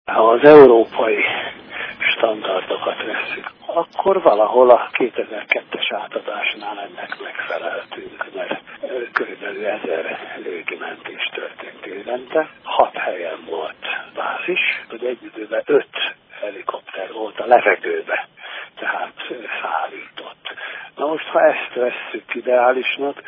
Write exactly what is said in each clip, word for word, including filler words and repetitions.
Ha az európai standardokat vesszük, akkor valahol a kétezer-kettes átadásnál ennek megfeleltünk, mert körülbelül ezer légimentés történt évente. Hat helyen volt bázis, hogy egy időben öt helikopter volt a levegőbe, tehát szállított. Na most, ha ezt vesszük ideálisnak,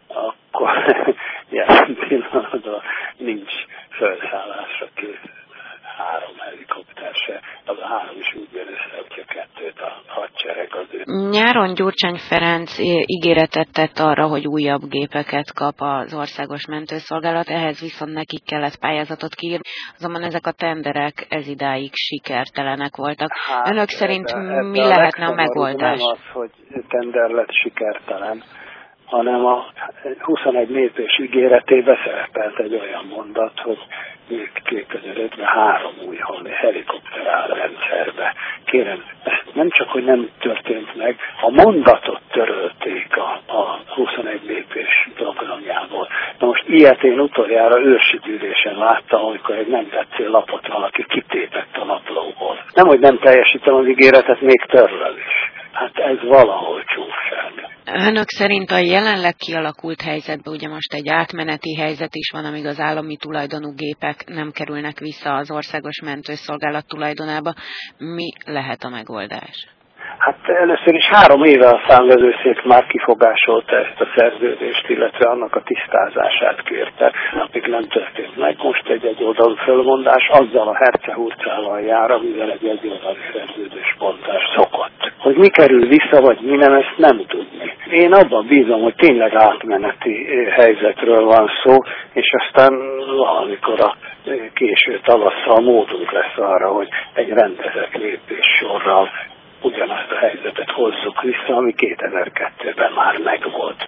akkor jelen pillanatban nincs felszállásra kész három helikopter se. Az a három is úgy jön össze, hogyha kettőt a hadsereg az ő. Nyáron Gyurcsány Ferenc ígéretet tett arra, hogy újabb gépeket kap az Országos Mentőszolgálat, ehhez viszont nekik kellett pályázatot kiírni, azonban ezek a tenderek ezidáig sikertelenek voltak. Hát, Önök szerint ebbe, mi ebbe lehetne a megoldás? Nem az, hogy tender lett sikertelen, hanem a huszonegy lépés ígéretében szerepelt egy olyan mondat, hogy még kétezer-ötben három új helikopter áll rendszerbe. Kérem, ezt nem csak, hogy nem történt meg, a mondatot törölték a, a huszonegy lépés programjából. Na most ilyet én utoljára őrsi gyűlésen láttam, amikor egy nem tetsző lapot valaki kitépett a naplóból. Nem, hogy nem teljesítem az ígéretet, még törlöm is. Hát ez valahol csúfság. Önök szerint a jelenleg kialakult helyzetben, ugye most egy átmeneti helyzet is van, amíg az állami tulajdonú gépek nem kerülnek vissza az Országos Mentőszolgálat tulajdonába. Mi lehet a megoldás? Hát először is három éve a számvevőszék már kifogásolta ezt a szerződést, illetve annak a tisztázását kérte, amíg nem történt meg. Most egy egyoldalú fölmondás azzal a hercehurcával jár, amivel egy egyoldalú szerződés bontás szokott. Hogy mi kerül vissza, vagy mi nem, ezt nem tudni. Én abban bízom, hogy tényleg átmeneti helyzetről van szó, és aztán valamikor a késő tavasszal módunk lesz arra, hogy egy rendezett lépéssorral ugyanazt a helyzetet hozzuk vissza, ami kétezer-kettőben már megvolt.